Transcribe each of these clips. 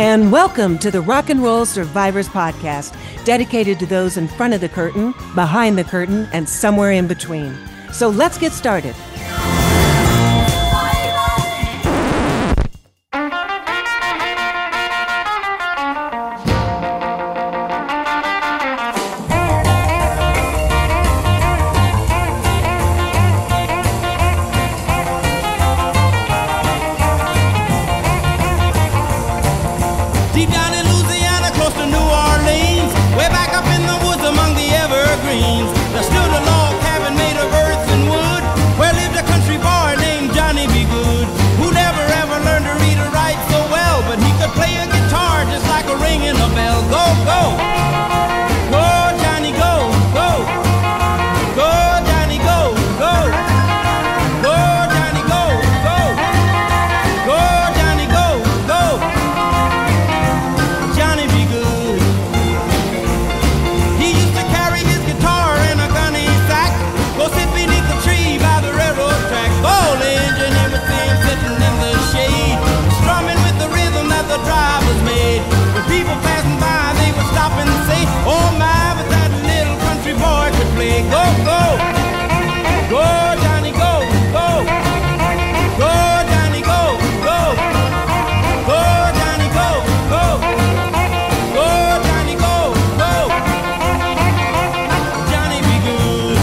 and welcome to the Rock and Roll Survivors Podcast, dedicated to those in front of the curtain, behind the curtain, and somewhere in between. So let's get started. Deep down in Louisiana, close to New Orleans, way back up in the woods among the evergreens, there stood a log cabin made of earth and wood, where lived a country boy named Johnny B. Good, who never ever learned to read or write so well, but he could play a guitar just like a ringing a bell. Go, go! Go, Johnny, go, go! Go, Johnny, go, go! Go, Johnny, go, go! Go, Johnny, go, go! Johnny be good. He used to carry his guitar in a gunny sack, go sit beneath the tree by the railroad track, gold engine, everything sitting in the shade, strumming with the rhythm that the drivers made. When people passing by, they would stop and say, oh my, but that little country boy could play. Go, go, go, Johnny, go, go, go, Johnny, go, go, go, Johnny, go, go. Go, Johnny, go, go. Johnny be good.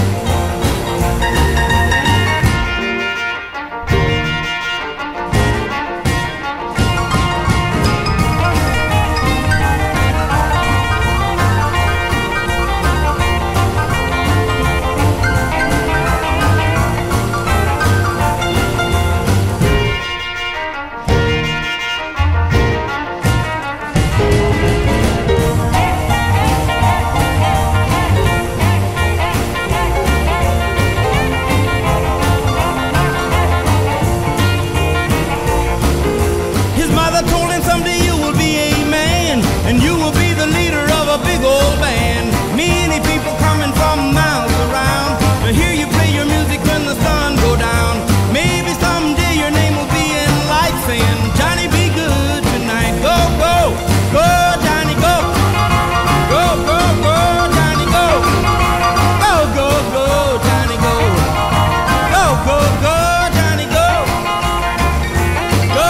His mother told him someday you will be a man, and you will be the leader of a big old band. Many people coming from miles around to hear you play your music when the sun go down. Maybe someday your name will be in lights saying, Johnny be good tonight. Go, go, go, Johnny, go. Go, go, go, Johnny, go. Go, go, go, Johnny, go. Go, go, go, Johnny, go. Go.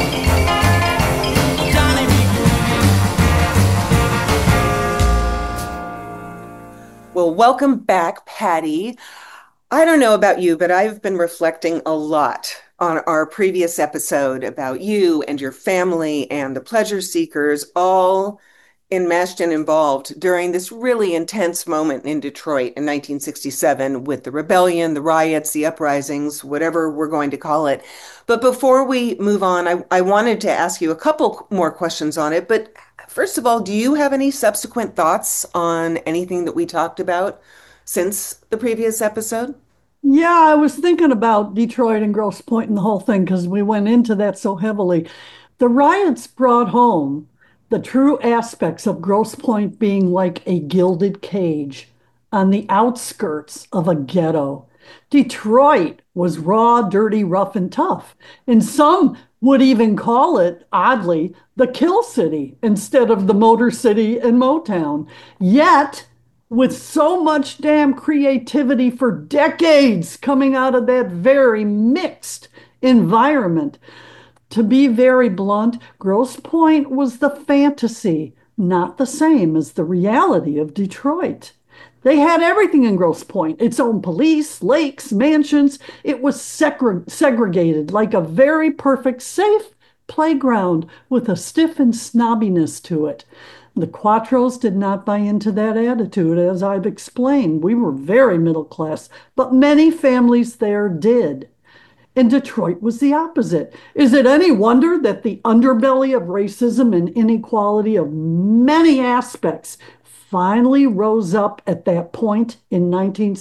Johnny be Well, welcome back, Patty. I don't know about you, but I've been reflecting a lot on our previous episode about you and your family and the pleasure seekers, all enmeshed and involved during this really intense moment in Detroit in 1967 with the rebellion, the riots, the uprisings, whatever we're going to call it. But before we move on, I wanted to ask you a couple more questions on it. But first of all, do you have any subsequent thoughts on anything that we talked about since the previous episode? Yeah, I was thinking about Detroit and Grosse Pointe and the whole thing because we went into that so heavily. The riots brought home the true aspects of Grosse Pointe being like a gilded cage on the outskirts of a ghetto. Detroit was raw, dirty, rough, and tough. And some would even call it, oddly, the Kill City instead of the Motor City and Motown. Yet, with so much damn creativity for decades coming out of that very mixed environment. To be very blunt, Grosse Pointe was the fantasy, not the same as the reality of Detroit. They had everything in Grosse Pointe, its own police, lakes, mansions. It was segregated like a very perfect, safe playground with a stiff and snobbiness to it. The Quatros did not buy into that attitude, as I've explained. We were very middle class, but many families there did. And Detroit was the opposite. Is it any wonder that the underbelly of racism and inequality of many aspects finally rose up at that point in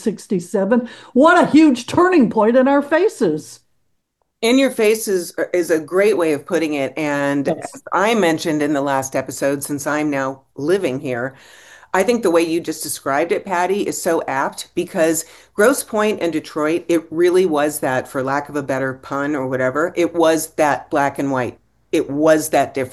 1967? What a huge turning point in our faces. In your face is a great way of putting it. And Yes. as I mentioned in the last episode, since I'm now living here, I think the way you just described it, Patty, is so apt because Grosse Pointe and Detroit, it really was that, for lack of a better pun or whatever, it was that black and white. It was that different.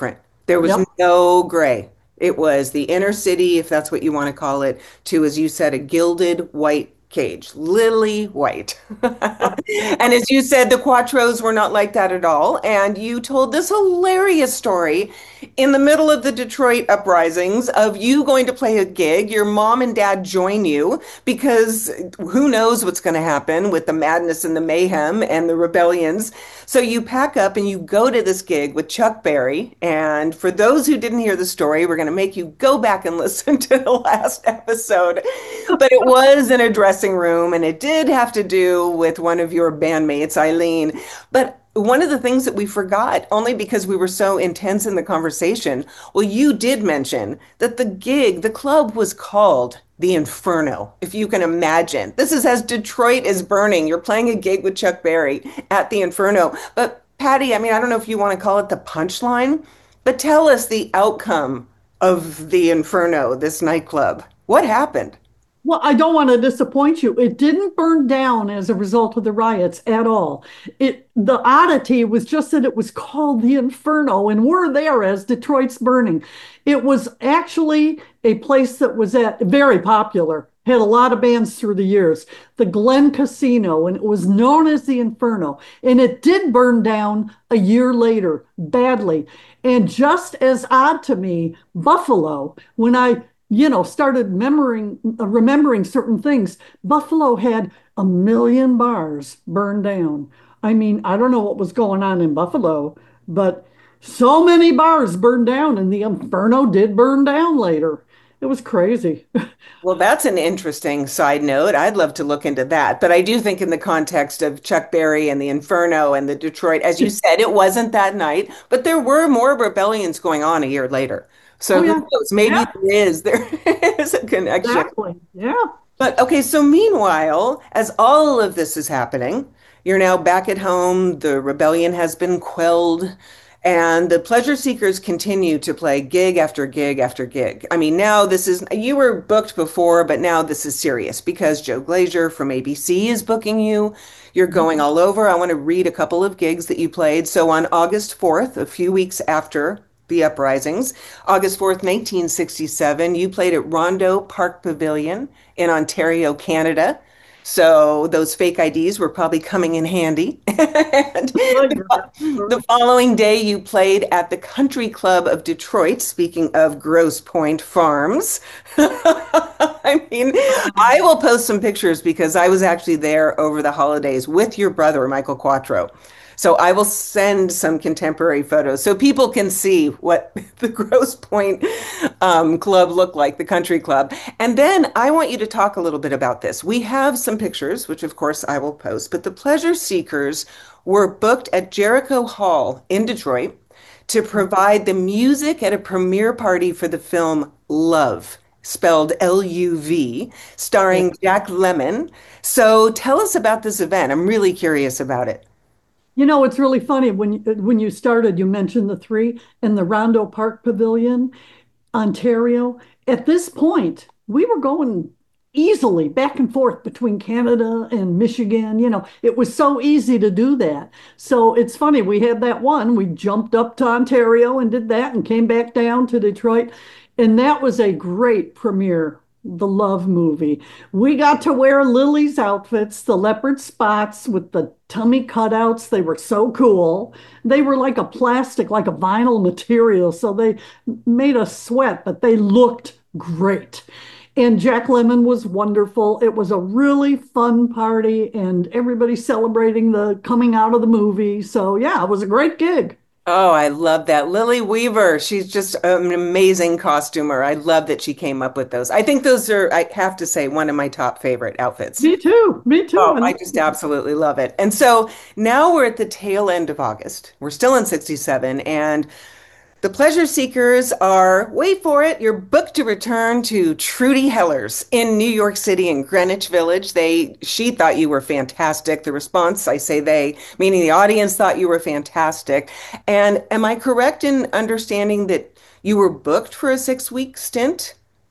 There was Yep. no gray. It was the inner city, if that's what you want to call it, to, as you said, a gilded white cage, lily white. Yep. And Yep. as you said, the Quattros were not like that at all. And you told this hilarious story in the middle of the Detroit uprisings of you going to play a gig. Your mom and dad join you because who knows what's going to happen with the madness and the mayhem and the rebellions. So you pack up and you go to this gig with Chuck Berry. And for those who didn't hear the story, we're going to make you go back and listen to the last episode. But it was in a dressing room and it did have to do with one of your bandmates, Eileen. But one of the things that we forgot, only because we were so intense in the conversation, well, you did mention that the gig, the club was called the Inferno, if you can imagine. This is as Detroit is burning. You're playing a gig with Chuck Berry at the Inferno. But Patty, I mean, I don't know if you want to call it the punchline, but tell us the outcome of the Inferno, this nightclub. What happened? Well, I don't want to disappoint you. It didn't burn down as a result of the riots at all. The oddity was just that it was called the Inferno, and we're there as Detroit's burning. It was actually a place that was very popular, had a lot of bands through the years, the Glen Casino, and it was known as the Inferno. And it did burn down a year later, badly. And just as odd to me, Buffalo, when I started remembering certain things. Buffalo had 1 million bars burned down. I mean, I don't know what was going on in Buffalo, but so many bars burned down, and the Inferno did burn down later. It was crazy. Well, that's an interesting side note. I'd love to look into that. But I do think, in the context of Chuck Berry and the Inferno and the Detroit, as you said, it wasn't that night, but there were more rebellions going on a year later. Oh So who yeah, knows? yeah, Maybe there is a connection. exactly. Yeah. But okay, so meanwhile, as all of this is happening, you're now back at home, the rebellion has been quelled, and the pleasure seekers continue to play gig after gig after gig. I mean, now this is, you were booked before, but now this is serious because Joe Glazier from ABC is booking you. You're going all over. I want to read a couple of gigs that you played. So on August 4th, a few weeks after the uprisings, August 4th, 1967, you played at Rondo Park Pavilion in Ontario, Canada. So those fake IDs were probably coming in handy. And Oh, yeah. the following day, you played at the Country Club of Detroit, speaking of Grosse Pointe Farms. I mean, I will post some pictures because I was actually there over the holidays with your brother, Michael Quattro. So I will send some contemporary photos so people can see what the Grosse Pointe Club looked like, the country club. And then I want you to talk a little bit about this. We have some pictures, which of course I will post, but the Pleasure Seekers were booked at Jericho Hall in Detroit to provide the music at a premiere party for the film Love, spelled Luv, Yeah. starring Jack Lemmon. So tell us about this event. I'm really curious about it. It's really funny when you started, you mentioned the three and the Rondo Park Pavilion, Ontario. At this point, we were going easily back and forth between Canada and Michigan. It was so easy to do that. So it's funny, we had that one. We jumped up to Ontario and did that and came back down to Detroit. And that was a great premiere, the Love movie. We got to wear Lily's outfits, the leopard spots with the tummy cutouts. They were so cool. They were like a plastic, like a vinyl material. So they made us sweat, but they looked great. And Jack Lemmon was wonderful. It was a really fun party, and everybody celebrating the coming out of the movie. So, yeah, it was a great gig. Oh, I love that. Lily Weaver, she's just an amazing costumer. I love that she came up with those. I think those are, I have to say, one of my top favorite outfits. Me too. Me too. Oh, I just absolutely love it. And so now we're at the tail end of August. We're still in 67, and the pleasure seekers are, wait for it, you're booked to return to Trudy Heller's in New York City in Greenwich Village. She thought you were fantastic. The response, I say they, meaning the audience thought you were fantastic. And am I correct in understanding that you were booked for a 6-week stint?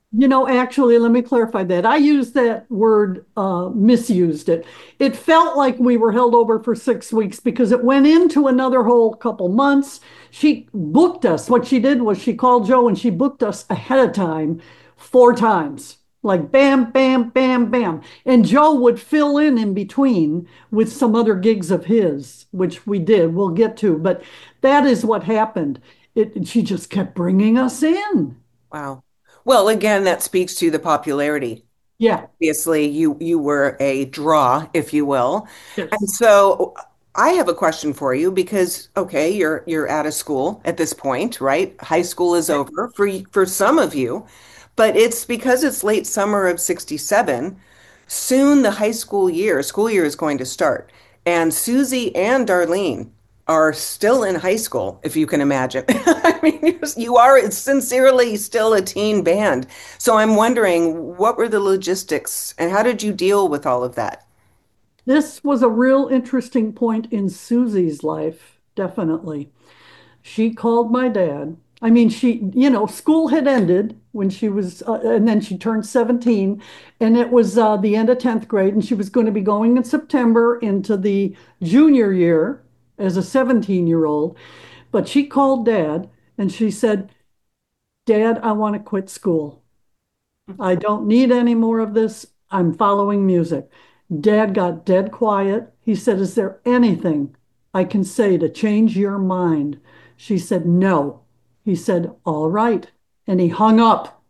Actually, let me clarify that. I used that word, misused it. It felt like we were held over for 6 weeks because it went into another whole couple months. She booked us. What she did was she called Joe and she booked us ahead of time 4 times. Like bam, bam, bam, bam. And Joe would fill in between with some other gigs of his, which we did. We'll get to. But that is what happened. She just kept bringing us in. Wow. Well, again, that speaks to the popularity. Yeah. Obviously, you were a draw, if you will. And Yes. so I have a question for you because okay, you're out of school at this point, right? High school is over for some of you, but it's because it's late summer of 67. Soon the school year is going to start. And Susie and Darlene are still in high school, if you can imagine. I mean, you are sincerely still a teen band. So I'm wondering, what were the logistics and how did you deal with all of that? This was a real interesting point in Susie's life, definitely. She called my dad. I mean, school had ended when she was, and then she turned 17, and it was the end of 10th grade, and she was going to be going in September into the junior year as a 17-year-old. But she called dad and she said, Dad, I want to quit school. I don't need any more of this. I'm following music. Dad got dead quiet. He said, Is there anything I can say to change your mind? She said, No. He said, All right. And he hung up.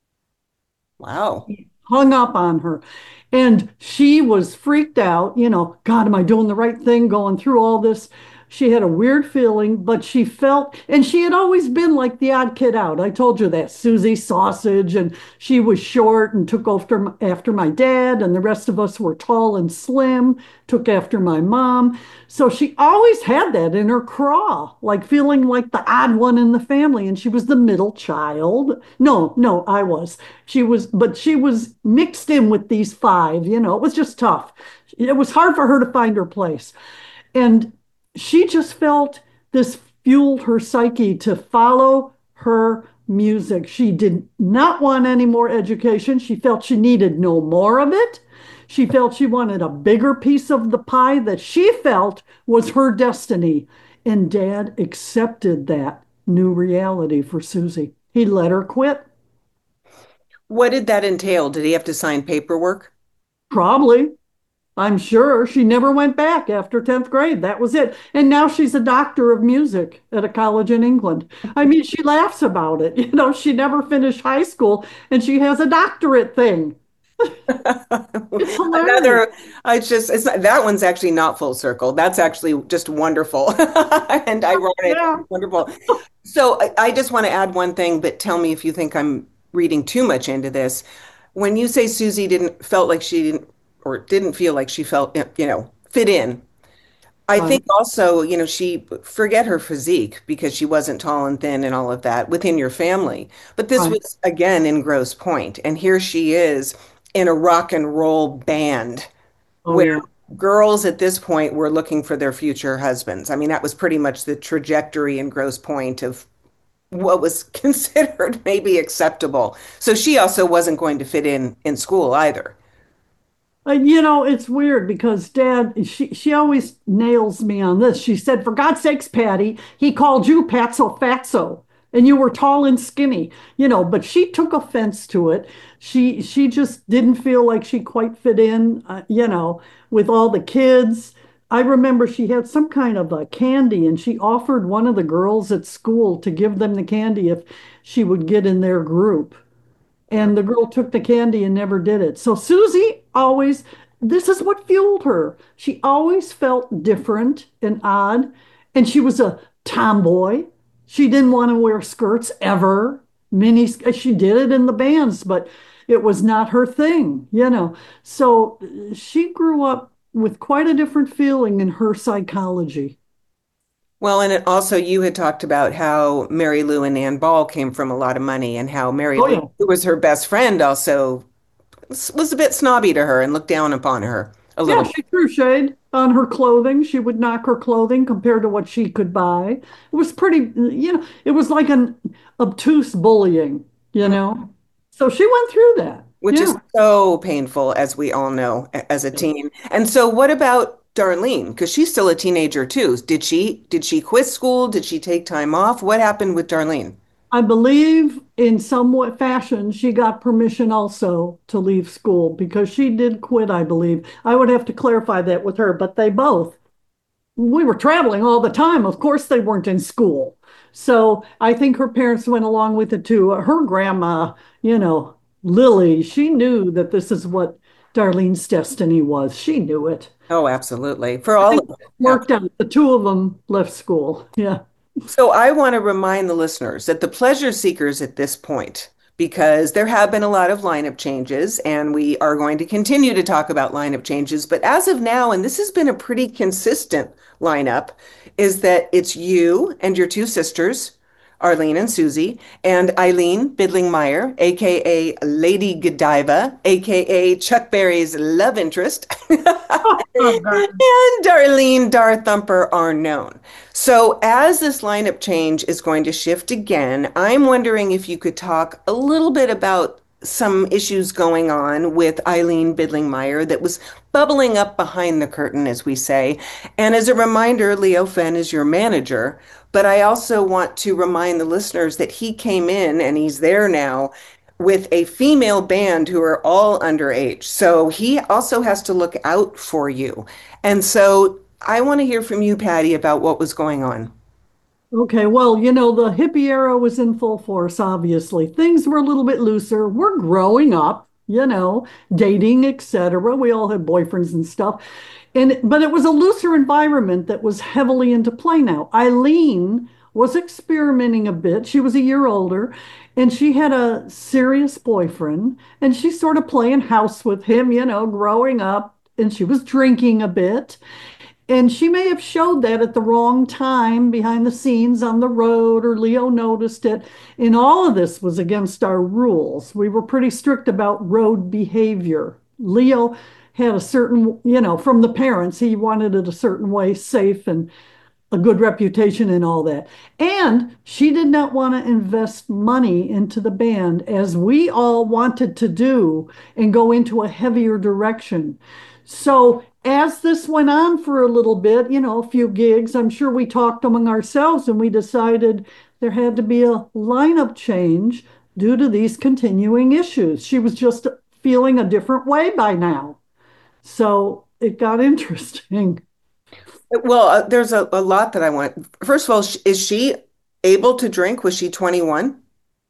Wow. Hung up on her. And she was freaked out, God, am I doing the right thing going through all this? She had a weird feeling, but she felt, and she had always been like the odd kid out. I told you that, Susie Sausage, and she was short and took after my dad, and the rest of us were tall and slim, took after my mom. So she always had that in her craw, like feeling like the odd one in the family. And she was the middle child. No, no, I was. But she was mixed in with these five, it was just tough. It was hard for her to find her place. And she just felt this fueled her psyche to follow her music. She did not want any more education. She felt she needed no more of it. She felt she wanted a bigger piece of the pie that she felt was her destiny. And Dad accepted that new reality for Susie. He let her quit. What did that entail? Did he have to sign paperwork? Probably. I'm sure she never went back after 10th grade. That was it. And now she's a doctor of music at a college in England. I mean, she laughs about it. She never finished high school and she has a doctorate thing. It's hilarious. Another, it's not, that one's actually not full circle. That's actually just wonderful and ironic. Yeah. Wonderful. So I just want to add one thing, but tell me if you think I'm reading too much into this. When you say Susie didn't feel like she felt, fit in, I Right. think also, she forget her physique because she wasn't tall and thin and all of that within your family. But this Right. was again in Grosse Pointe, and here she is in a rock and roll band Oh, where yeah. girls at this point were looking for their future husbands. I mean, that was pretty much the trajectory in Grosse Pointe of what was considered maybe acceptable. So she also wasn't going to fit in school either. It's weird because Dad, she always nails me on this. She said, "For God's sakes, Patty, he called you Patso Fatso, and you were tall and skinny." But she took offense to it. She just didn't feel like she quite fit in, with all the kids. I remember she had some kind of a candy, and she offered one of the girls at school to give them the candy if she would get in their group. And the girl took the candy and never did it. So Susie always, this is what fueled her. She always felt different and odd. And she was a tomboy. She didn't want to wear skirts ever. She did it in the bands, but it was not her thing. So she grew up with quite a different feeling in her psychology. Well, and it also you had talked about how Mary Lou and Ann Ball came from a lot of money and how Mary Oh, Lou, yeah. who was her best friend, also was a bit snobby to her and looked down upon her a Yeah, little bit. she threw shade on her clothing. She would knock her clothing compared to what she could buy. It was pretty, it was like an obtuse bullying, you know? So she went through that. which Yeah. is so painful, as we all know, as a teen. And so what about Darlene? Because she's still a teenager too. Did she quit school? Did she take time off? What happened with Darlene? I believe in somewhat fashion, she got permission also to leave school because she did quit, I believe. I would have to clarify that with her, but they both, we were traveling all the time. Of course, they weren't in school. So I think her parents went along with it too. Her grandma, Lily, she knew that this is what Darlene's destiny was. She knew it. Oh, absolutely. For I all think of it it. Yeah. worked out. The two of them left school. Yeah. So I want to remind the listeners that the pleasure seekers at this point, because there have been a lot of lineup changes, and we are going to continue to talk about lineup changes. But as of now, and this has been a pretty consistent lineup, is that it's you and your two sisters, Arlene and Susie, and Eileen Bidling-Meyer, aka Lady Godiva, aka Chuck Berry's love interest, Oh, God. and Darlene Dar Thumper are known. So, as this lineup change is going to shift again, I'm wondering if you could talk a little bit about some issues going on with Eileen Bidling-Meyer that was bubbling up behind the curtain, as we say. And as a reminder, Leo Fenn is your manager, but I also want to remind the listeners that he came in and he's there now with a female band who are all underage. So he also has to look out for you. And so I want to hear from you, Patty, about what was going on. Okay, well, the hippie era was in full force, obviously. Things were a little bit looser. We're growing up, dating, etc. We all had boyfriends and stuff. But it was a looser environment that was heavily into play now. Eileen was experimenting a bit. She was a year older, and she had a serious boyfriend, and she's sort of playing house with him, growing up, and she was drinking a bit. And she may have showed that at the wrong time behind the scenes on the road, or Leo noticed it. And all of this was against our rules. We were pretty strict about road behavior. Leo had a certain, from the parents, he wanted it a certain way, safe and a good reputation and all that. And she did not want to invest money into the band as we all wanted to do and go into a heavier direction. So as this went on for a little bit, a few gigs, I'm sure we talked among ourselves and we decided there had to be a lineup change due to these continuing issues. She was just feeling a different way by now. So it got interesting. Well, there's a lot that I want. First of all, is she able to drink? Was she 21?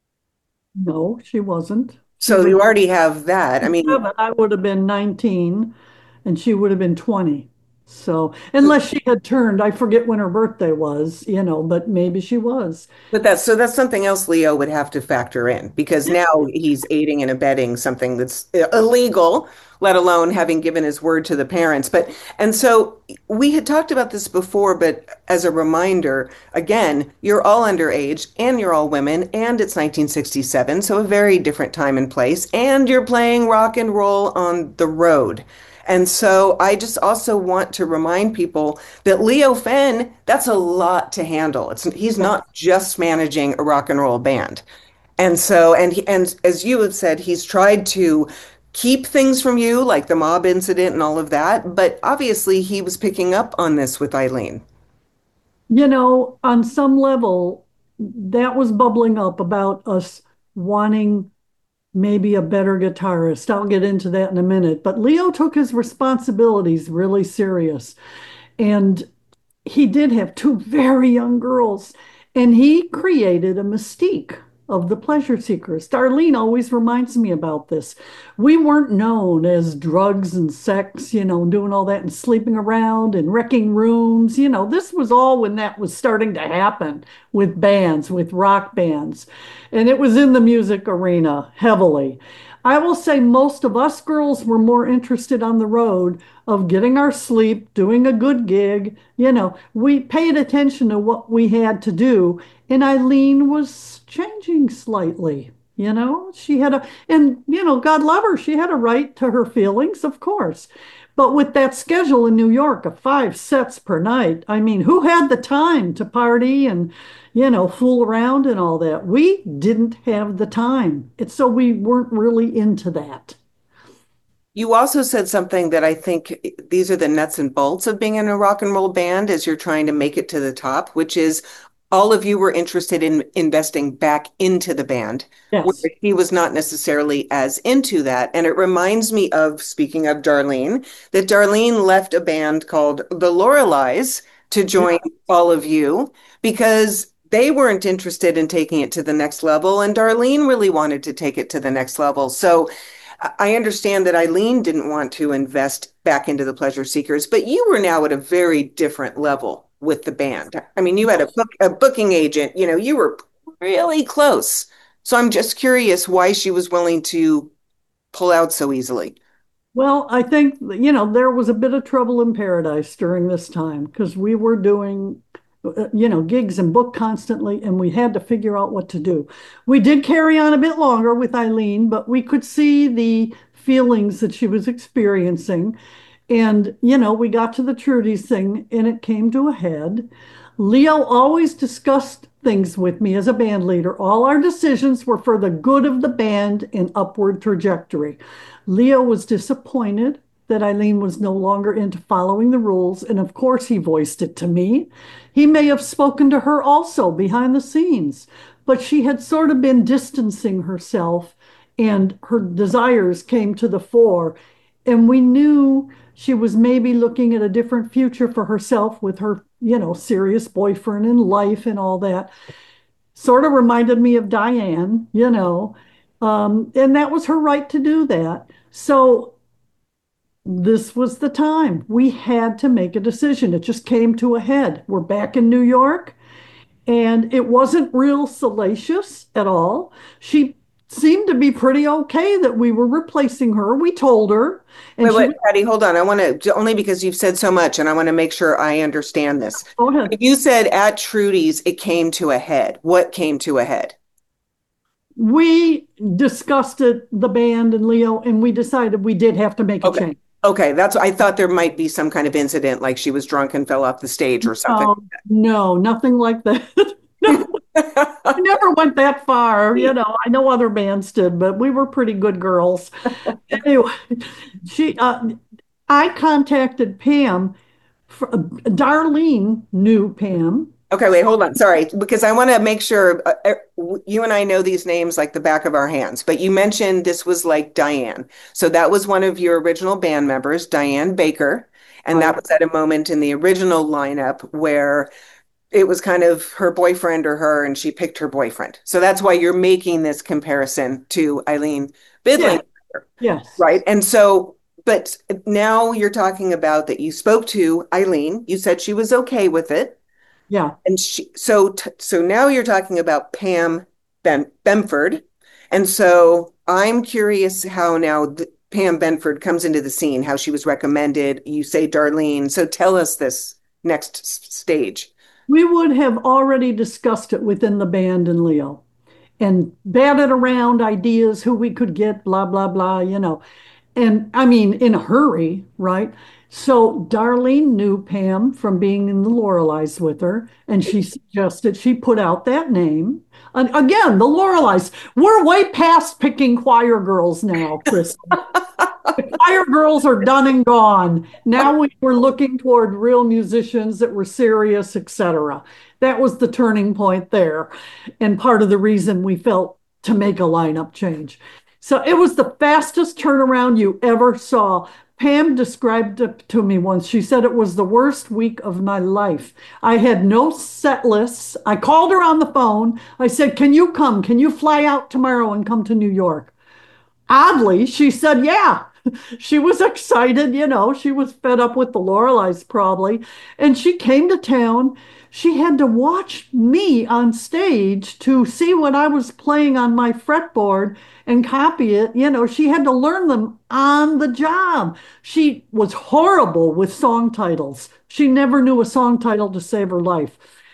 No, she wasn't. She So was you already have that. I mean, 7. I would have been 19 and she would have been 20. So, unless she had turned, I forget when her birthday was, but maybe she was. but that's something else Leo would have to factor in because now he's aiding and abetting something that's illegal, let alone having given his word to the parents. But and so we had talked about this before, but as a reminder, again, you're all underage and you're all women, and it's 1967, so a very different time and place, and you're playing rock and roll on the road. And so I just also want to remind people that Leo Fenn, that's a lot to handle. He's not just managing a rock and roll band. And so and as you have said, he's tried to keep things from you, like the mob incident and all of that, but obviously he was picking up on this with Eileen. On some level, that was bubbling up about us wanting maybe a better guitarist. I'll get into that in a minute. But Leo took his responsibilities really serious. And he did have two very young girls, and he created a mystique of the pleasure seekers. Darlene always reminds me about this. We weren't known as drugs and sex, doing all that and sleeping around and wrecking rooms. This was all when that was starting to happen with bands, with rock bands. And it was in the music arena heavily. I will say most of us girls were more interested on the road of getting our sleep, doing a good gig. We paid attention to what we had to do, and Eileen was changing slightly. you know, she had and God love her, she had a right to her feelings, of course. But with that schedule in New York of 5 sets per night, I mean, who had the time to party and, fool around and all that? We didn't have the time. So we weren't really into that. You also said something that I think these are the nuts and bolts of being in a rock and roll band as you're trying to make it to the top, which is all of you were interested in investing back into the band, where Yes. he was not necessarily as into that. And it reminds me of, speaking of Darlene, that Darlene left a band called the Loreleis to join Yeah. all of you because they weren't interested in taking it to the next level, and Darlene really wanted to take it to the next level. So I understand that Eileen didn't want to invest back into the Pleasure Seekers, but you were now at a very different level with the band. I mean, you had a booking agent, you were really close. So I'm just curious why she was willing to pull out so easily. Well, I think, there was a bit of trouble in paradise during this time because we were doing, gigs and book constantly, and we had to figure out what to do. We did carry on a bit longer with Eileen, but we could see the feelings that she was experiencing. And, we got to the Trudy's thing and it came to a head. Leo always discussed things with me as a band leader. All our decisions were for the good of the band and upward trajectory. Leo was disappointed that Eileen was no longer into following the rules, and of course he voiced it to me. He may have spoken to her also behind the scenes, but she had sort of been distancing herself and her desires came to the fore. And we knew she was maybe looking at a different future for herself with her, serious boyfriend and life and all that. Sort of reminded me of Diane, and that was her right to do that. So this was the time. We had to make a decision. It just came to a head. We're back in New York, and it wasn't real salacious at all. She seemed to be pretty okay that we were replacing her. We told her, and Wait, she wait, was, Patty, hold on. I want to, only because you've said so much, and I want to make sure I understand this. go ahead. You said at Trudy's, it came to a head. What came to a head? We discussed it, the band and Leo, and we decided we did have to make a Okay. change. Okay, I thought there might be some kind of incident, like she was drunk and fell off the stage or something. Oh, no, nothing like that. No, I never went that far. I know other bands did, but we were pretty good girls. Anyway, she, I contacted Pam. Darlene knew Pam. Okay, wait, hold on. Sorry, because I want to make sure you and I know these names like the back of our hands. But you mentioned this was like Diane. So that was one of your original band members, Diane Baker. And that Right. was at a moment in the original lineup where it was kind of her boyfriend or her, and she picked her boyfriend. So that's why you're making this comparison to Eileen Yeah. Bidling, Yes. right? And so, but now you're talking about that you spoke to Eileen. You said she was okay with it. Yeah. And so now you're talking about Pam Benford. And so I'm curious how now Pam Benford comes into the scene, how she was recommended. You say Darlene. So tell us this next stage. We would have already discussed it within the band and Leo and batted around ideas who we could get, blah, blah, blah. And I mean, in a hurry, right? So Darlene knew Pam from being in the Loreleis with her, and she suggested she put out that name. And again, the Loreleis, we're way past picking choir girls now, Chris. The choir girls are done and gone. Now we were looking toward real musicians that were serious, etc. That was the turning point there, and part of the reason we felt to make a lineup change. So it was the fastest turnaround you ever saw. Pam described it to me once. She said it was the worst week of my life. I had no set lists. I called her on the phone. I said, "Can you come? Can you fly out tomorrow and come to New York?" Oddly, she said, yeah. She was excited, she was fed up with the Loreleis probably. And she came to town. She had to watch me on stage to see what I was playing on my fretboard and copy it. She had to learn them on the job. She was horrible with song titles. She never knew a song title to save her life.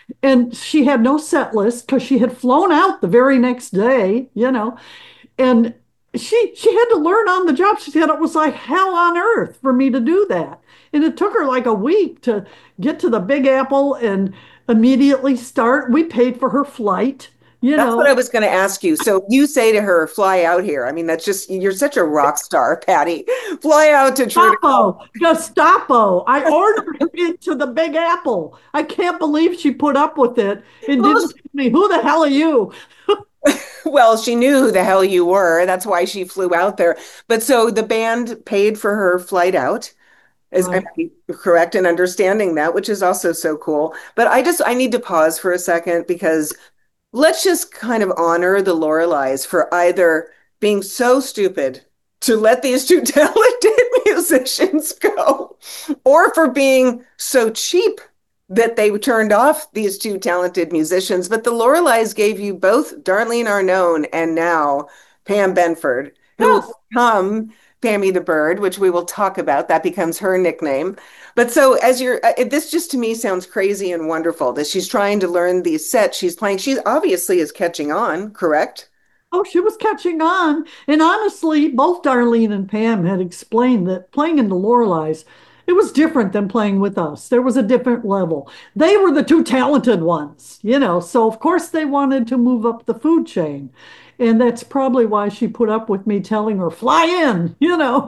And she had no set list because she had flown out the very next day, and she had to learn on the job. She said it was like hell on earth for me to do that. And it took her like a week to get to the Big Apple and immediately start. We paid for her flight, you That's what know. I was going to ask you. So you say to her, fly out here. I mean, that's just, you're such a rock star, Patty. Fly out to Trudeau. Gestapo, Gestapo. I ordered her into the Big Apple. I can't believe she put up with it and Well, didn't tell me, who the hell are you? well, she knew who the hell you were. That's why she flew out there. But so the band paid for her flight out. Is am Right. I correct in understanding that, which is also so cool. But I need to pause for a second because let's just kind of honor the Loreleis for either being so stupid to let these two talented musicians go, or for being so cheap that they turned off these two talented musicians. But the Loreleis gave you both Darlene Arnone and now Pam Benford, who will Yes. become Pammy the Bird, which we will talk about. That becomes her nickname. But so as you're, this just to me sounds crazy and wonderful that she's trying to learn these sets she's playing. She obviously is catching on, correct? Oh, she was catching on. And honestly, both Darlene and Pam had explained that playing in the Loreleis, it was different than playing with us. There was a different level. They were the two talented ones, so of course they wanted to move up the food chain. And that's probably why she put up with me telling her, fly in.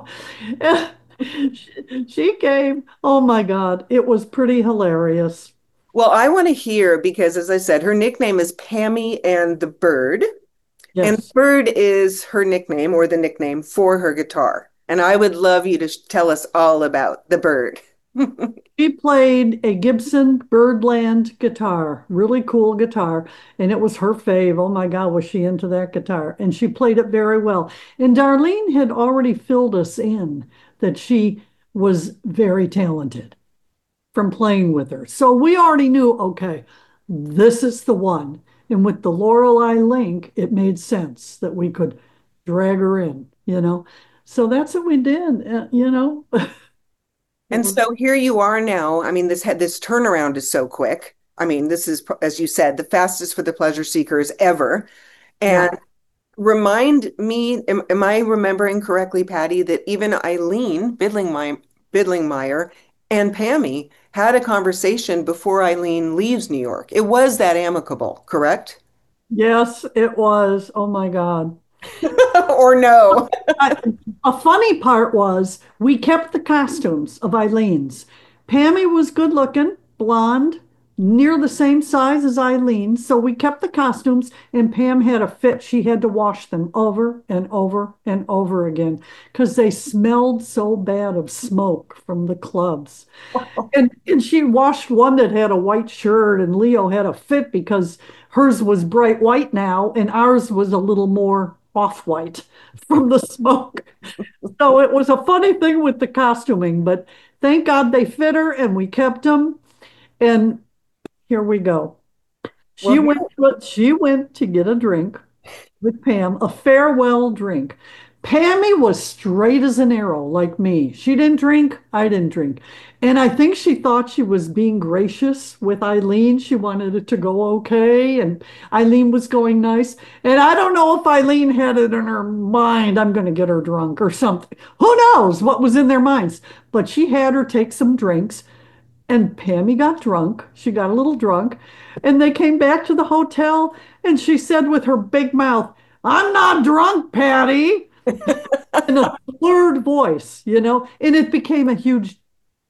She came. Oh my God, it was pretty hilarious. Well, I want to hear because, as I said, her nickname is Pammy and the Bird, and Yes. Bird is her nickname or the nickname for her guitar. And I would love you to tell us all about the Bird. She played a Gibson Birdland guitar, really cool guitar, and it was her fave. Oh my God, was she into that guitar? And she played it very well. And Darlene had already filled us in that she was very talented from playing with her. So we already knew, okay, this is the one. And with the Lorelei link, it made sense that we could drag her in. So that's what we did. It And was, so here you are now. I mean, this turnaround is so quick. I mean, this is, as you said, the fastest for the pleasure seekers ever. yeah. And remind me, am I remembering correctly, Patty, that even Eileen Bidlingmeyer and Pammy had a conversation before Eileen leaves New York? It was that amicable, correct? Yes, it was. Oh my God. Or no? I, a funny part was we kept the costumes of Eileen's. Pammy was good looking, blonde, near the same size as Eileen. So we kept the costumes, and Pam had a fit. She had to wash them over and over and over again because they smelled so bad of smoke from the clubs. And she washed one that had a white shirt, and Leo had a fit because hers was bright white now, and ours was a little more off-white from the smoke. So it was a funny thing with the costuming, but thank God they fit her and we kept them. And here we go. Well, She went to get a drink with Pam, a farewell drink. Pammy was straight as an arrow, like me. She didn't drink, I didn't drink. And I think she thought she was being gracious with Eileen. She wanted it to go okay, and Eileen was going nice. And I don't know if Eileen had it in her mind, I'm going to get her drunk or something. Who knows what was in their minds? But she had her take some drinks. And Pammy got drunk. She got a little drunk. And they came back to the hotel. And she said with her big mouth, I'm not drunk, Patty, in a slurred voice. And it became a huge,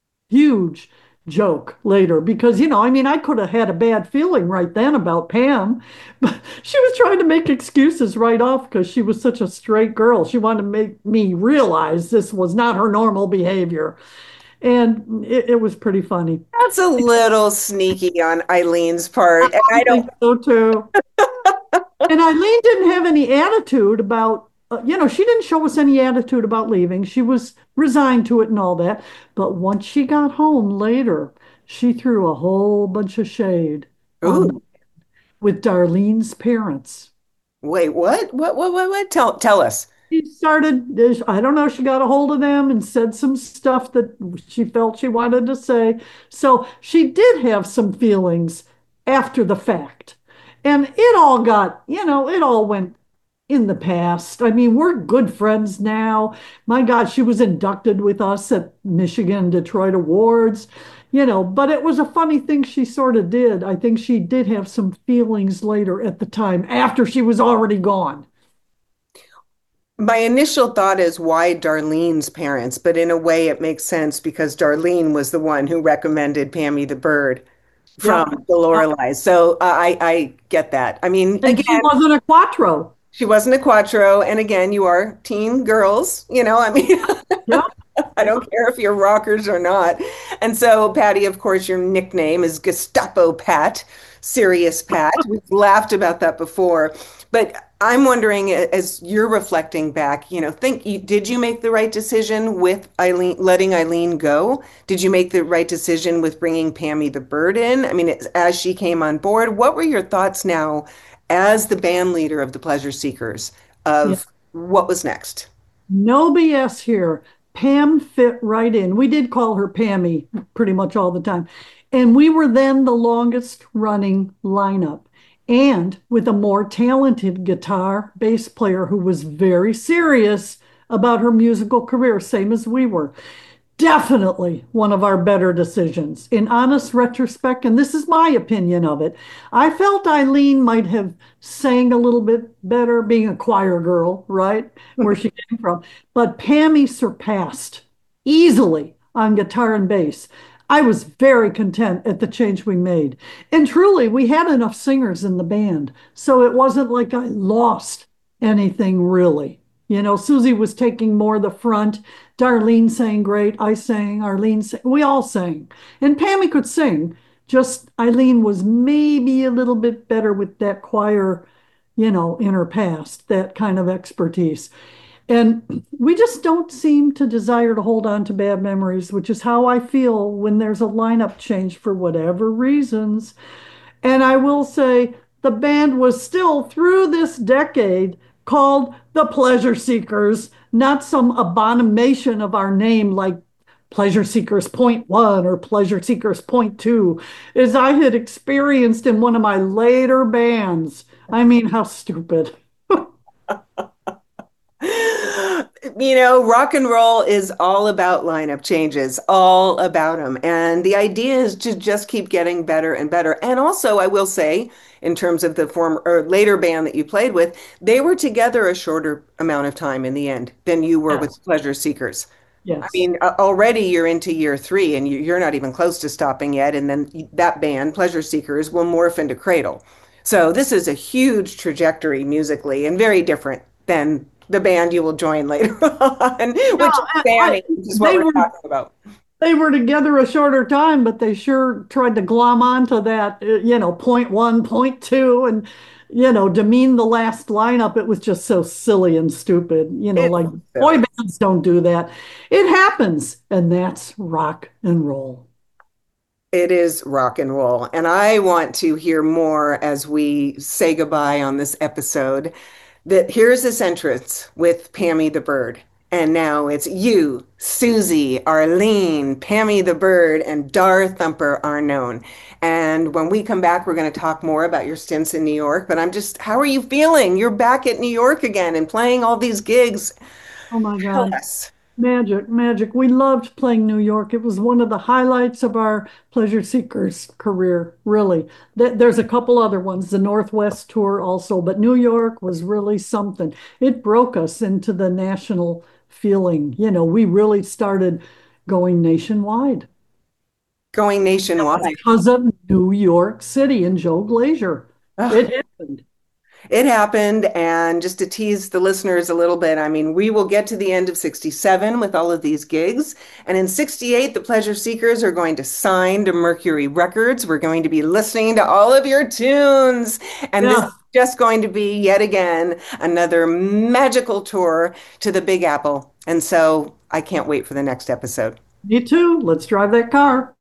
huge joke later because, I mean, I could have had a bad feeling right then about Pam, but she was trying to make excuses right off because she was such a straight girl. She wanted to make me realize this was not her normal behavior. And it was pretty funny. that's a little sneaky on Eileen's part. And I I don't, think so too. And Eileen didn't have any attitude about, she didn't show us any attitude about leaving. She was resigned to it and all that. But once she got home later, she threw a whole bunch of shade on ooh, with Darlene's parents. wait, what? What? Tell us. She started, I don't know, she got a hold of them and said some stuff that she felt she wanted to say. So she did have some feelings. after the fact. And it all got, it all went in the past. I mean, we're good friends now. My God, she was inducted with us at Michigan Detroit Awards, but it was a funny thing she sort of did. I think she did have some feelings later at the time after she was already gone. My initial thought is why Darlene's parents, but in a way it makes sense because Darlene was the one who recommended Pammy the Bird Yep. from the Yep. Lorelei. So I get that. I mean, And she again, wasn't a quattro. she wasn't a Quattro, and again, you are teen girls, I mean, Yep. I don't care if you're rockers or not. And so, Patty, of course, your nickname is Gestapo Pat, Serious Pat. We've laughed about that before. But I'm wondering, as you're reflecting back, did you make the right decision with Eileen, letting Eileen go? Did you make the right decision with bringing Pammy the Bird in? I mean, as she came on board, what were your thoughts now as the band leader of the Pleasure Seekers Yeah. of what was next? No BS here. Pam fit right in. We did call her Pammy pretty much all the time. And we were then the longest running lineup. And with a more talented guitar bass player who was very serious about her musical career, same as we were. Definitely one of our better decisions. In honest retrospect, and this is my opinion of it, I felt Eileen might have sang a little bit better, being a choir girl, right? Where she came from. But Pammy surpassed easily on guitar and bass. I was very content at the change we made. And truly, we had enough singers in the band. So it wasn't like I lost anything really. Susie was taking more the front. Darlene sang great. I sang. Arlene sang. We all sang. And Pammy could sing. Just Eileen was maybe a little bit better with that choir, in her past, that kind of expertise. And we just don't seem to desire to hold on to bad memories, which is how I feel when there's a lineup change for whatever reasons. And I will say the band was still through this decade called the Pleasure Seekers, not some abomination of our name like Pleasure Seekers Point One or Pleasure Seekers Point Two, as I had experienced in one of my later bands. I mean, how stupid. Rock and roll is all about lineup changes, all about them. And the idea is to just keep getting better and better. And also, I will say, in terms of the former or later band that you played with, they were together a shorter amount of time in the end than you were with Yes, Pleasure Seekers. I yes, mean, already you're into year three and you're not even close to stopping yet. And then that band, Pleasure Seekers, will morph into Cradle. So this is a huge trajectory musically and very different than the band you will join later on, yeah. which is Fanny, which is what They we're were talking about. they were together a shorter time, but they sure tried to glom onto that, point one, point two, and demean the last lineup. It was just so silly and stupid. It's Like boy silly. bands don't do that. It happens, and that's rock and roll. It is rock and roll. And I want to hear more as we say goodbye on this episode. That here's this entrance with Pammy the Bird. And now it's you, Susie, Arlene, Pammy the Bird, and Dar Thumper are known. And when we come back, we're going to talk more about your stints in New York. But how are you feeling? You're back at New York again and playing all these gigs. Oh my Tell God. us. Magic, magic. We loved playing New York. It was one of the highlights of our Pleasure Seekers career, really. There's a couple other ones, the Northwest tour also, but New York was really something. It broke us into the national feeling. We really started going nationwide Going nationwide. because of New York City and Joe Glazier. Ugh. It happened. It happened, and just to tease the listeners a little bit, I mean, we will get to the end of 67 with all of these gigs. And in 68, the Pleasure Seekers are going to sign to Mercury Records. We're going to be listening to all of your tunes. And this is Yeah, just going to be yet again another magical tour to the Big Apple. And so I can't wait for the next episode. me too. Let's drive that car.